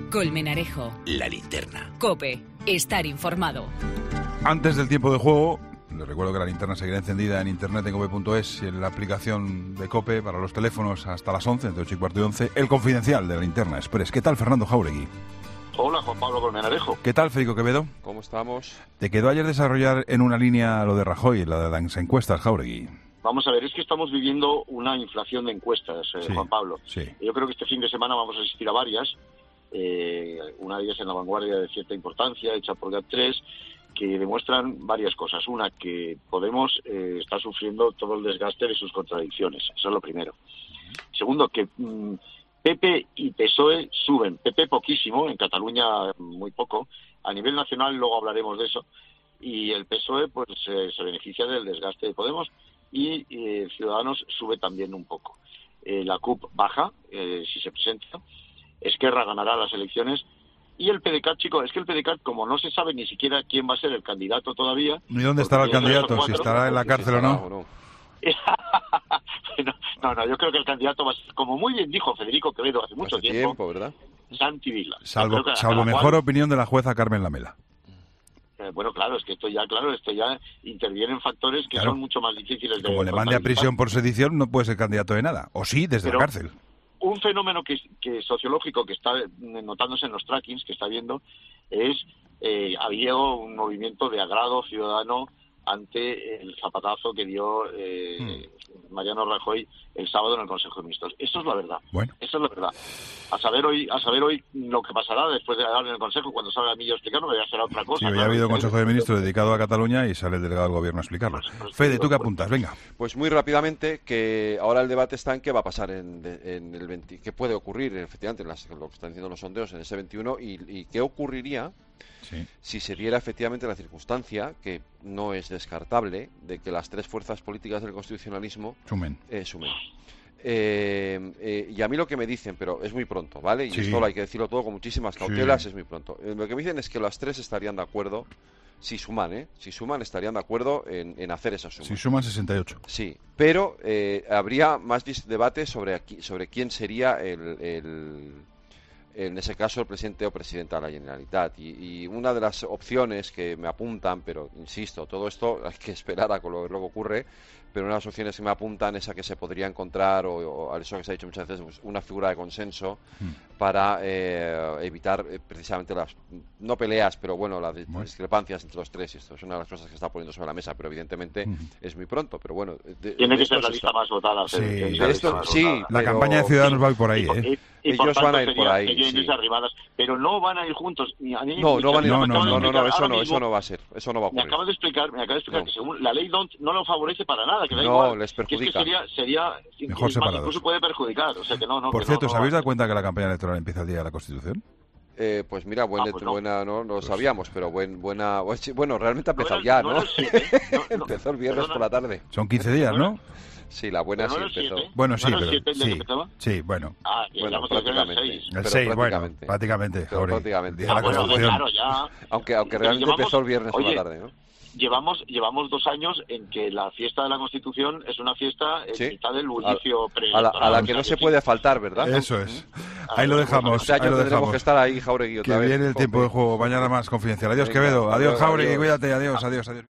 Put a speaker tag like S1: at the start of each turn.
S1: Colmenarejo.
S2: La linterna.
S1: COPE. Estar informado.
S3: Antes del tiempo de juego, les recuerdo que la linterna seguirá encendida en internet en cope.es y en la aplicación de COPE para los teléfonos hasta las 11, entre 8 y cuarto y 11, el confidencial de la linterna express. ¿Qué tal, Fernando Jáuregui?
S4: Hola, Juan Pablo Colmenarejo.
S3: ¿Qué tal, Federico Quevedo?
S5: ¿Cómo estamos?
S3: Te quedó ayer desarrollar en una línea lo de Rajoy, la de las encuestas, Jáuregui.
S4: Vamos a ver, es que estamos viviendo una inflación de encuestas,
S3: Sí,
S4: Juan Pablo.
S3: sí.
S4: Yo creo que este fin de semana vamos a asistir a varias. Una de ellas en La Vanguardia de cierta importancia, hecha por GAT3, que demuestran varias cosas. Una, que Podemos está sufriendo todo el desgaste de sus contradicciones. Eso es lo primero. Segundo, que PP y PSOE suben. PP poquísimo, en Cataluña muy poco. A nivel nacional luego hablaremos de eso. Y el PSOE pues se beneficia del desgaste de Podemos y Ciudadanos sube también un poco. La CUP baja, si se presenta. Esquerra ganará las elecciones. Y el PDeCAT, chico, es que el PDeCAT, como no se sabe ni siquiera quién va a ser el candidato todavía...
S3: ¿Y dónde estará el candidato? ¿Si estará en la cárcel o no?
S4: No, yo creo que el candidato va a ser, como muy bien dijo Federico Quevedo hace mucho tiempo,
S5: ¿verdad?
S4: Santi Vila.
S3: Salvo mejor opinión de la jueza Carmen Lamela.
S4: Bueno, claro, es que esto ya intervienen factores que son mucho más difíciles de...
S3: Como le mande a prisión por sedición, no puede ser candido de nada. O sí, desde la cárcel.
S4: Un fenómeno que sociológico que está notándose en los trackings que está viendo es ha habido un movimiento de agrado ciudadano ante el zapatazo que dio Mariano Rajoy el sábado en el Consejo de Ministros. Eso es la verdad.
S3: Bueno.
S4: Eso es la verdad. A saber hoy lo que pasará después de hablar en el Consejo, cuando salga Millo a explicarlo, ya será otra cosa.
S3: Sí, ya ha habido Consejo de Ministros dedicado a Cataluña y sale el delegado del Gobierno a explicarlo. Fede, ¿tú qué apuntas? Venga.
S5: Pues muy rápidamente, que ahora el debate está en qué va a pasar en el 20, qué puede ocurrir efectivamente en lo que están diciendo los sondeos en ese 21 y qué ocurriría si se diera efectivamente la circunstancia, que no es descartable, de que las tres fuerzas políticas del constitucionalismo sumen. Y a mí lo que me dicen, pero es muy pronto, ¿vale? Y esto hay que decirlo todo con muchísimas cautelas, es muy pronto. Lo que me dicen es que las tres estarían de acuerdo, si suman, estarían de acuerdo en hacer esa suma.
S3: Si suman 68.
S5: Sí, pero habría más debate sobre quién sería en ese caso el presidente o presidenta de la Generalitat. Y una de las opciones que me apuntan, pero insisto, todo esto hay que esperar a lo que ocurre, pero una de las opciones que me apuntan es a que se podría encontrar, o a eso que se ha dicho muchas veces, pues, una figura de consenso para evitar precisamente las, no peleas, pero bueno, las discrepancias entre los tres. Esto es una de las cosas que está poniendo sobre la mesa, pero evidentemente es muy pronto. Pero bueno,
S4: tiene que ser la lista más votada.
S3: La campaña de Ciudadanos va a ir por ahí,
S5: ellos van a ir por ahí.
S4: Pero no van a ir juntos.
S5: No, eso no va a ser. Eso no va a ocurrir.
S4: Me acabas de explicar que según la ley DONT no lo favorece para nada. Que da
S5: no,
S4: igual,
S5: les perjudica.
S4: Que sería
S3: mejor separados.
S4: Incluso puede perjudicar. O sea que no.
S3: Por cierto, ¿os habéis dado cuenta que la campaña electoral empieza el día de la Constitución?
S5: Pues mira, no lo sabíamos, pero bueno, realmente ha empezado empezó el viernes por la tarde.
S3: Son 15 días, ¿no?
S5: Sí, la buena sí empezó.
S3: Bueno, sí, pero sí, bueno.
S5: Prácticamente.
S3: El 6, bueno, prácticamente.
S5: Aunque realmente empezó el viernes por la tarde, ¿no?
S4: Llevamos 2 años en que la fiesta de la Constitución es una fiesta en mitad del bullicio preelectoral.
S5: A la que no se puede faltar, ¿verdad?
S3: Eso es. Ahí lo dejamos.
S5: Tendremos que estar ahí, Jáuregui, otra vez.
S3: Que viene el tiempo de juego. Mañana más confidencial. Adiós, Quevedo. Adiós, Jáuregui. Cuídate. Adiós.